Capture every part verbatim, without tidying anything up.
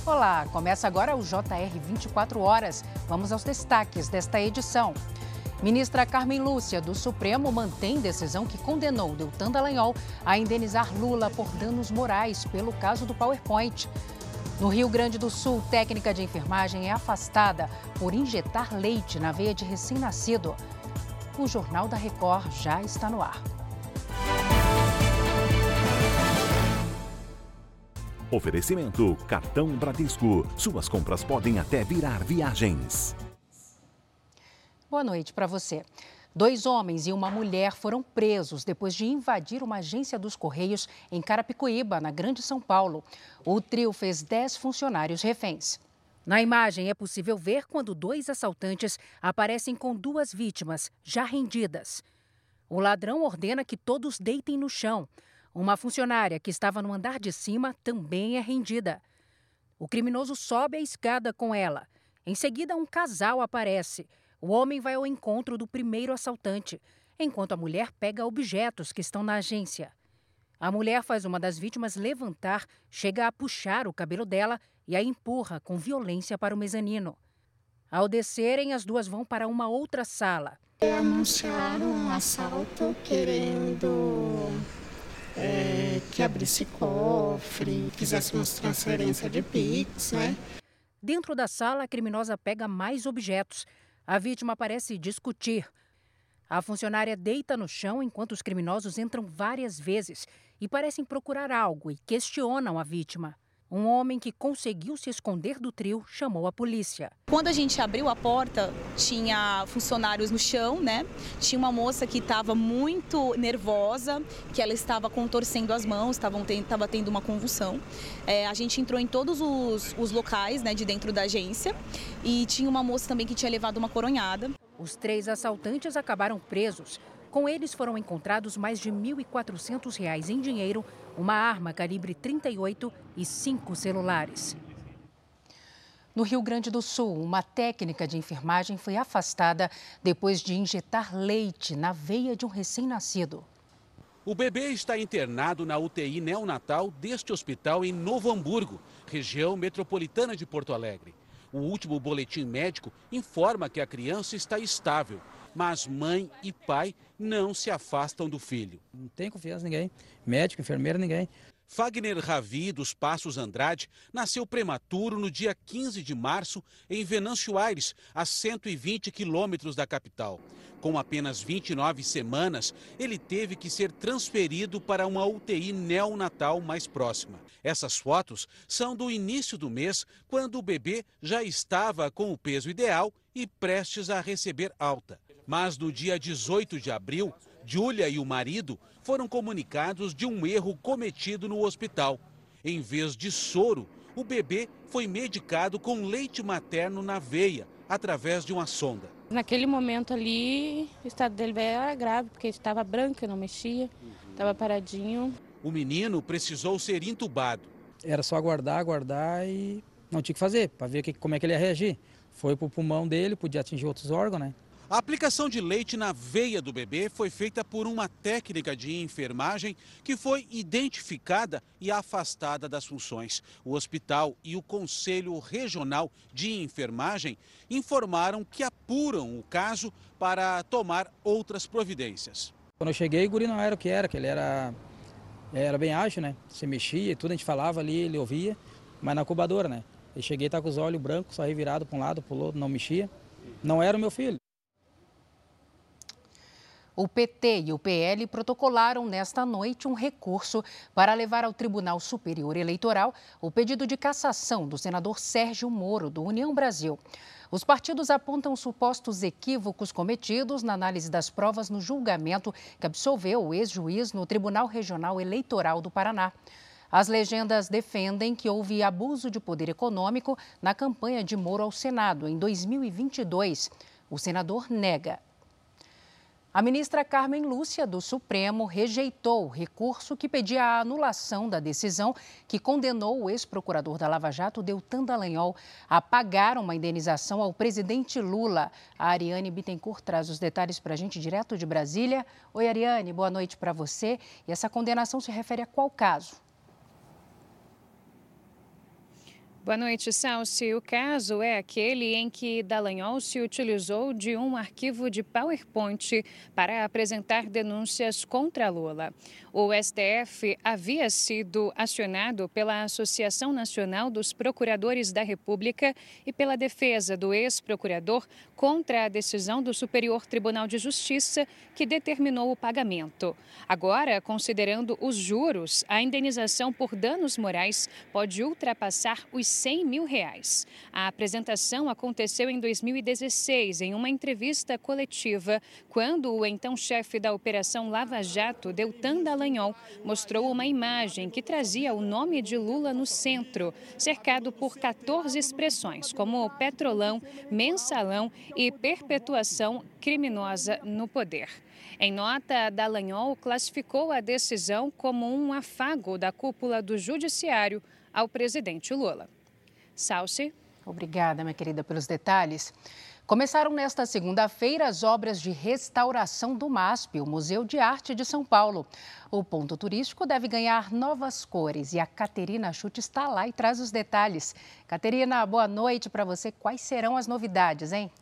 Olá, começa agora o J R vinte e quatro horas. Vamos aos destaques desta edição. Ministra Carmen Lúcia, do Supremo, mantém decisão que condenou Deltan Dallagnol a indenizar Lula por danos morais pelo caso do PowerPoint. No Rio Grande do Sul, técnica de enfermagem é afastada por injetar leite na veia de recém-nascido. O Jornal da Record já está no ar. Oferecimento Cartão Bradesco. Suas compras podem até virar viagens. Boa noite para você. Dois homens e uma mulher foram presos depois de invadir uma agência dos Correios em Carapicuíba, na Grande São Paulo. O trio fez dez funcionários reféns. Na imagem é possível ver quando dois assaltantes aparecem com duas vítimas já rendidas. O ladrão ordena que todos deitem no chão. Uma funcionária que estava no andar de cima também é rendida. O criminoso sobe a escada com ela. Em seguida, um casal aparece. O homem vai ao encontro do primeiro assaltante, enquanto a mulher pega objetos que estão na agência. A mulher faz uma das vítimas levantar, chega a puxar o cabelo dela e a empurra com violência para o mezanino. Ao descerem, as duas vão para uma outra sala. Anunciaram um assalto querendo é, que abrisse cofre, fizesse uma transferência de Pix, né? Dentro da sala, a criminosa pega mais objetos. A vítima parece discutir. A funcionária deita no chão enquanto os criminosos entram várias vezes e parecem procurar algo e questionam a vítima. Um homem que conseguiu se esconder do trio chamou a polícia. Quando a gente abriu a porta, tinha funcionários no chão, né? Tinha uma moça que estava muito nervosa, que ela estava contorcendo as mãos, estava tendo uma convulsão. É, a gente entrou em todos os, os locais, né, de dentro da agência e tinha uma moça também que tinha levado uma coronhada. Os três assaltantes acabaram presos. Com eles foram encontrados mais de mil e quatrocentos reais em dinheiro, uma arma calibre trinta e oito e cinco celulares. No Rio Grande do Sul, uma técnica de enfermagem foi afastada depois de injetar leite na veia de um recém-nascido. O bebê está internado na U T I neonatal deste hospital em Novo Hamburgo, região metropolitana de Porto Alegre. O último boletim médico informa que a criança está estável, mas mãe e pai não se afastam do filho. Não tem confiança em ninguém, médico, enfermeira, ninguém. Fagner Ravi, dos Passos Andrade, nasceu prematuro no dia quinze de março em Venâncio Aires, a cento e vinte quilômetros da capital. Com apenas vinte e nove semanas, ele teve que ser transferido para uma U T I neonatal mais próxima. Essas fotos são do início do mês, quando o bebê já estava com o peso ideal e prestes a receber alta. Mas no dia dezoito de abril, Júlia e o marido foram comunicados de um erro cometido no hospital. Em vez de soro, o bebê foi medicado com leite materno na veia, através de uma sonda. Naquele momento ali, o estado dele era grave, porque estava branco, não mexia, estava paradinho. O menino precisou ser entubado. Era só aguardar, aguardar e não tinha o que fazer, para ver que, como é que ele ia reagir. Foi para o pulmão dele, podia atingir outros órgãos, né? A aplicação de leite na veia do bebê foi feita por uma técnica de enfermagem que foi identificada e afastada das funções. O hospital e o Conselho Regional de Enfermagem informaram que apuram o caso para tomar outras providências. Quando eu cheguei, o guri não era o que era, que ele era, era bem ágil, né? Se mexia e tudo, a gente falava ali, ele ouvia, mas na incubadora, né? Eu cheguei, tá com os olhos brancos, só revirado para um lado, para o outro, não mexia. Não era o meu filho. O P T e o P L protocolaram nesta noite um recurso para levar ao Tribunal Superior Eleitoral o pedido de cassação do senador Sérgio Moro, do União Brasil. Os partidos apontam supostos equívocos cometidos na análise das provas no julgamento que absolveu o ex-juiz no Tribunal Regional Eleitoral do Paraná. As legendas defendem que houve abuso de poder econômico na campanha de Moro ao Senado em dois mil e vinte e dois. O senador nega. A ministra Carmen Lúcia, do Supremo, rejeitou o recurso que pedia a anulação da decisão que condenou o ex-procurador da Lava Jato, Deltan Dallagnol, a pagar uma indenização ao presidente Lula. A Ariane Bittencourt traz os detalhes para a gente direto de Brasília. Oi, Ariane, boa noite para você. E essa condenação se refere a qual caso? Boa noite, Salsi. O caso é aquele em que Dallagnol se utilizou de um arquivo de PowerPoint para apresentar denúncias contra Lula. O S T F havia sido acionado pela Associação Nacional dos Procuradores da República e pela defesa do ex-procurador contra a decisão do Superior Tribunal de Justiça que determinou o pagamento. Agora, considerando os juros, a indenização por danos morais pode ultrapassar os cem mil reais. A apresentação aconteceu em dois mil e dezesseis, em uma entrevista coletiva, quando o então chefe da Operação Lava Jato, Deltan Dallagnol, mostrou uma imagem que trazia o nome de Lula no centro, cercado por quatorze expressões, como petrolão, mensalão e perpetuação criminosa no poder. Em nota, Dallagnol classificou a decisão como um afago da cúpula do Judiciário ao presidente Lula. Salsi. Obrigada, minha querida, pelos detalhes. Começaram nesta segunda-feira as obras de restauração do MASP, o Museu de Arte de São Paulo. O ponto turístico deve ganhar novas cores e a Caterina Schutt está lá e traz os detalhes. Caterina, boa noite para você. Quais serão as novidades, hein?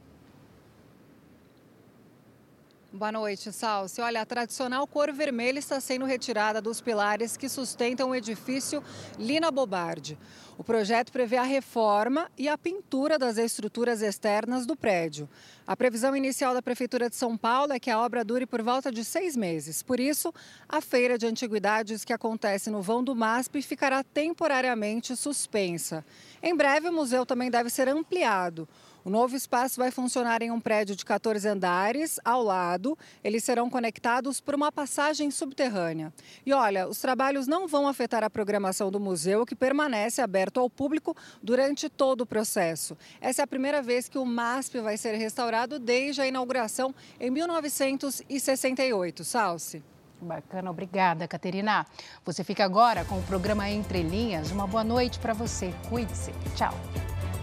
Boa noite, Salsi. Olha, a tradicional cor vermelha está sendo retirada dos pilares que sustentam o edifício Lina Bobardi. O projeto prevê a reforma e a pintura das estruturas externas do prédio. A previsão inicial da Prefeitura de São Paulo é que a obra dure por volta de seis meses. Por isso, a feira de antiguidades que acontece no vão do MASP ficará temporariamente suspensa. Em breve, o museu também deve ser ampliado. O novo espaço vai funcionar em um prédio de quatorze andares. Ao lado, eles serão conectados por uma passagem subterrânea. E olha, os trabalhos não vão afetar a programação do museu, que permanece aberto ao público durante todo o processo. Essa é a primeira vez que o MASP vai ser restaurado desde a inauguração em mil novecentos e sessenta e oito. Salsi. Bacana, obrigada, Caterina. Você fica agora com o programa Entre Linhas. Uma boa noite para você. Cuide-se. Tchau.